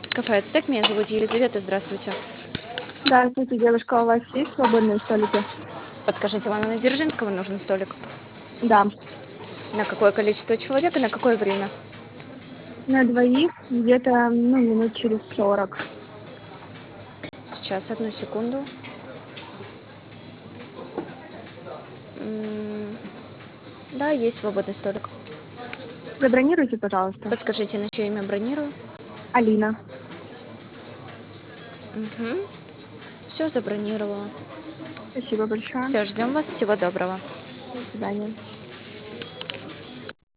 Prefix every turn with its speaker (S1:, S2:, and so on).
S1: Кафе «Ацтек». Меня зовут Елизавета. Здравствуйте.
S2: Здравствуйте, девушка, у вас есть свободные столики?
S1: Подскажите, вам на Дзержинского нужен столик?
S2: Да,
S1: На какое количество человек и на какое время?
S2: на двоих где-то, минут через 40.
S1: Сейчас, одну секунду. Да, есть свободный столик.
S2: Забронируйте, пожалуйста.
S1: Подскажите, на чье имя бронирую?
S2: Алина.
S1: Все забронировала.
S2: Спасибо большое.
S1: Все, ждем вас. Всего доброго.
S2: До свидания.